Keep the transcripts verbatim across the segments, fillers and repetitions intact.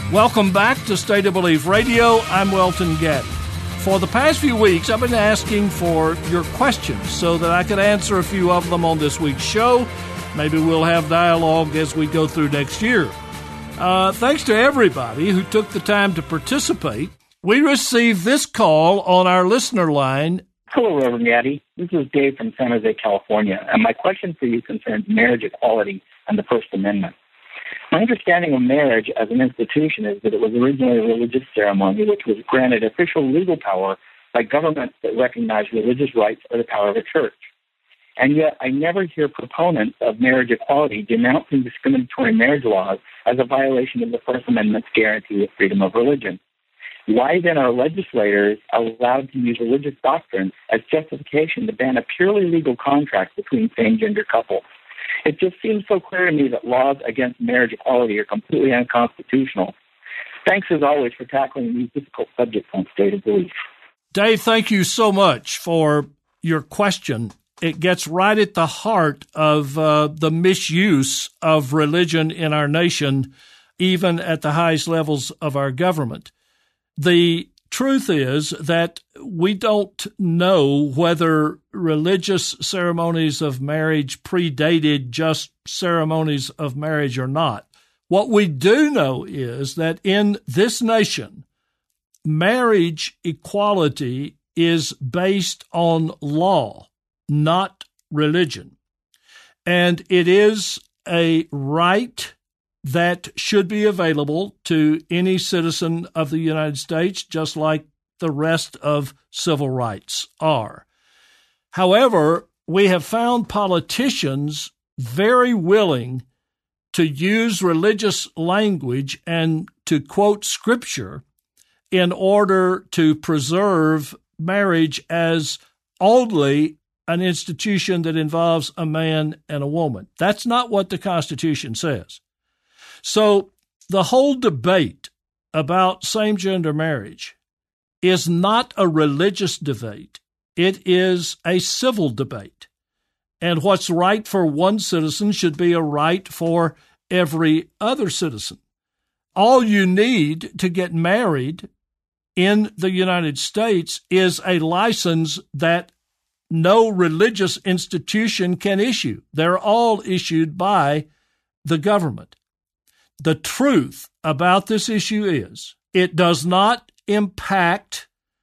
Welcome back to State of Belief Radio. I'm Welton Gadden. For the past few weeks, I've been asking for your questions so that I could answer a few of them on this week's show. Maybe we'll have dialogue as we go through next year. Uh, thanks to everybody who took the time to participate. We received this call on our listener line. Hello, Reverend Gaddy. This is Dave from San Jose, California, and my question for you concerns marriage equality and the First Amendment. My understanding of marriage as an institution is that it was originally a religious ceremony which was granted official legal power by governments that recognize religious rights or the power of a church. And yet I never hear proponents of marriage equality denouncing discriminatory marriage laws as a violation of the First Amendment's guarantee of freedom of religion. Why then are legislators allowed to use religious doctrine as justification to ban a purely legal contract between same-gender couples? It just seems so clear to me that laws against marriage equality are completely unconstitutional. Thanks, as always, for tackling these difficult subjects on State of Belief. Dave, thank you so much for your question. It gets right at the heart of uh, the misuse of religion in our nation, even at the highest levels of our government. The truth is that we don't know whether religious ceremonies of marriage predated just ceremonies of marriage or not. What we do know is that in this nation, marriage equality is based on law, not religion. And it is a right that should be available to any citizen of the United States, just like the rest of civil rights are. However, we have found politicians very willing to use religious language and to quote scripture in order to preserve marriage as only an institution that involves a man and a woman. That's not what the Constitution says. So the whole debate about same-gender marriage is not a religious debate. It is a civil debate. And what's right for one citizen should be a right for every other citizen. All you need to get married in the United States is a license that no religious institution can issue. They're all issued by the government. The truth about this issue is it does not impact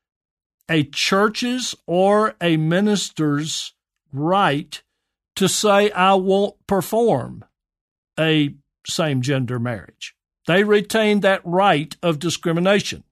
a church's or a minister's right to say, I won't perform a same-gender marriage. They retain that right of discrimination.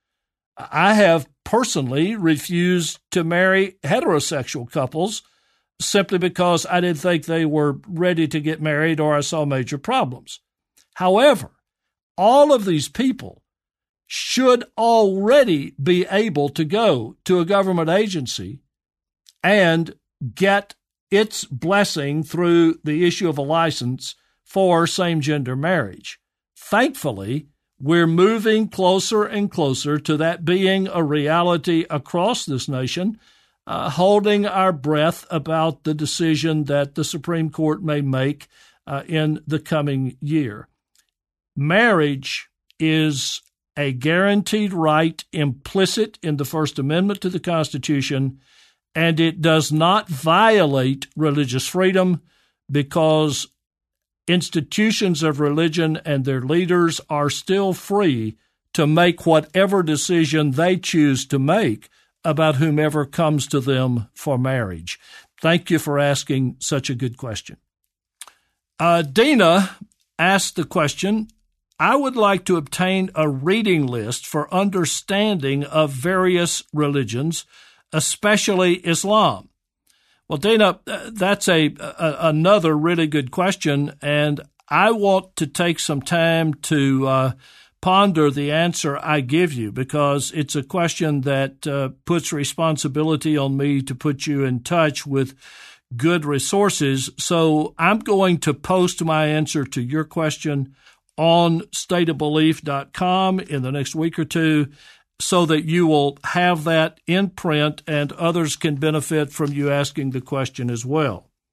I have personally refused to marry heterosexual couples simply because I didn't think they were ready to get married or I saw major problems. However, all of these people should already be able to go to a government agency and get its blessing through the issue of a license for same-gender marriage. Thankfully, we're moving closer and closer to that being a reality across this nation, uh, holding our breath about the decision that the Supreme Court may make uh, in the coming year. Marriage is a guaranteed right implicit in the First Amendment to the Constitution, and it does not violate religious freedom because institutions of religion and their leaders are still free to make whatever decision they choose to make about whomever comes to them for marriage. Thank you for asking such a good question. Uh, Dina asked the question, I would like to obtain a reading list for understanding of various religions, especially Islam. Well, Dana, that's a, a another really good question, and I want to take some time to uh, ponder the answer I give you because it's a question that uh, puts responsibility on me to put you in touch with good resources. So I'm going to post my answer to your question on state of belief dot com in the next week or two so that you will have that in print and others can benefit from you asking the question as well.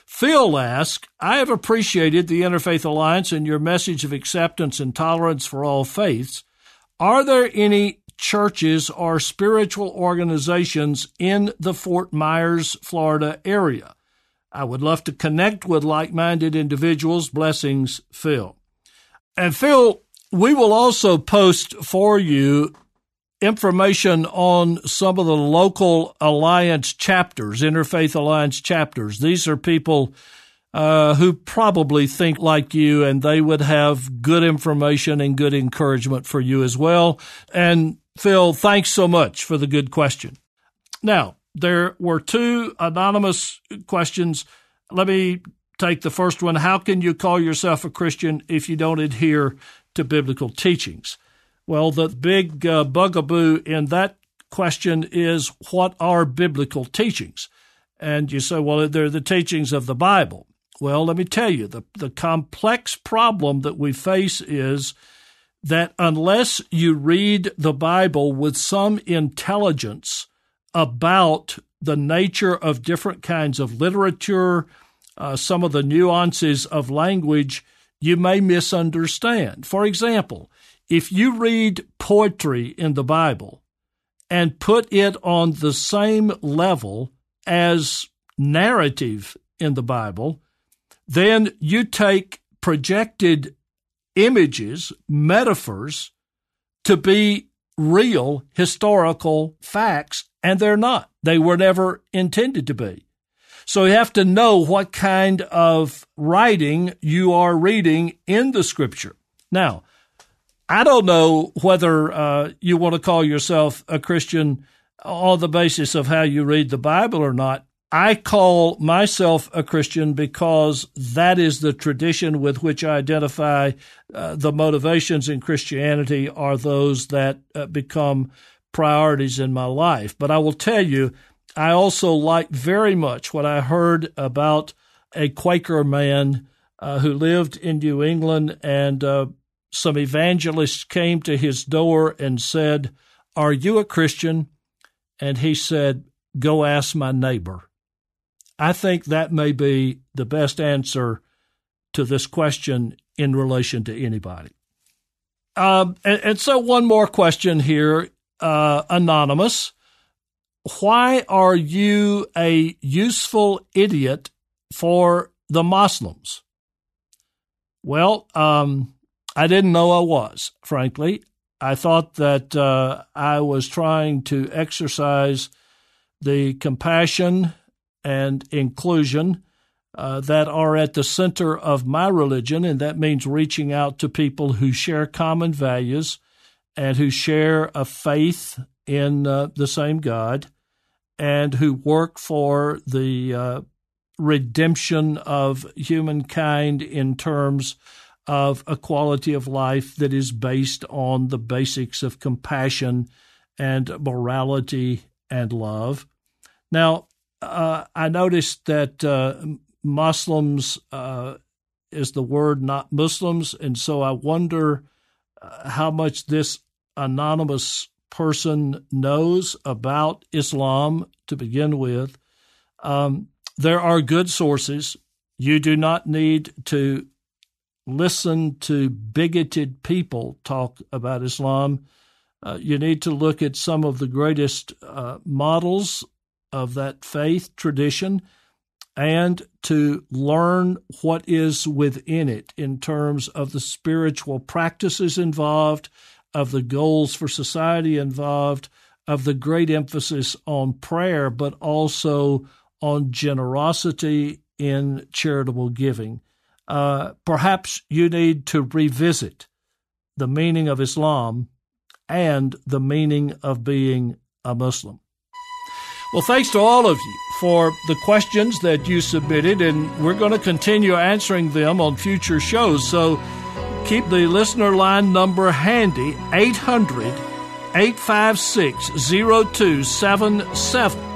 Phil asks, I have appreciated the Interfaith Alliance and your message of acceptance and tolerance for all faiths. Are there any churches or spiritual organizations in the Fort Myers, Florida area? I would love to connect with like-minded individuals. Blessings, Phil. And Phil, we will also post for you information on some of the local Alliance chapters, Interfaith Alliance chapters. These are people uh, who probably think like you, and they would have good information and good encouragement for you as well. And Phil, thanks so much for the good question. Now, there were two anonymous questions. Let me take the first one. How can you call yourself a Christian if you don't adhere to biblical teachings? Well, the big uh, bugaboo in that question is, what are biblical teachings? And you say, well, they're the teachings of the Bible. Well, let me tell you, the, the complex problem that we face is that unless you read the Bible with some intelligence about the nature of different kinds of literature, uh, some of the nuances of language, you may misunderstand. For example, if you read poetry in the Bible and put it on the same level as narrative in the Bible, then you take projected images, metaphors, to be real historical facts, and they're not. They were never intended to be. So you have to know what kind of writing you are reading in the Scripture. Now, I don't know whether uh, you want to call yourself a Christian on the basis of how you read the Bible or not. I call myself a Christian because that is the tradition with which I identify. Uh, the motivations in Christianity are those that uh, become priorities in my life. But I will tell you, I also like very much what I heard about a Quaker man uh, who lived in New England, and uh, some evangelists came to his door and said, "Are you a Christian?" And he said, "Go ask my neighbor." I think that may be the best answer to this question in relation to anybody. Um, and, and so one more question here, uh, anonymous. Why are you a useful idiot for the Muslims? Well, um, I didn't know I was, frankly. I thought that uh, I was trying to exercise the compassion and inclusion uh, that are at the center of my religion, and that means reaching out to people who share common values and who share a faith in uh, the same God and who work for the uh, redemption of humankind in terms of a quality of life that is based on the basics of compassion and morality and love. Now, Uh, I noticed that uh, Muslims uh, is the word, not Muslims, and so I wonder uh, how much this anonymous person knows about Islam to begin with. Um, there are good sources. You do not need to listen to bigoted people talk about Islam. Uh, you need to look at some of the greatest uh, models of that faith tradition and to learn what is within it in terms of the spiritual practices involved, of the goals for society involved, of the great emphasis on prayer, but also on generosity in charitable giving. Uh, perhaps you need to revisit the meaning of Islam and the meaning of being a Muslim. Well, thanks to all of you for the questions that you submitted, and we're going to continue answering them on future shows. So keep the listener line number handy, eight hundred, eight five six, zero two seven seven.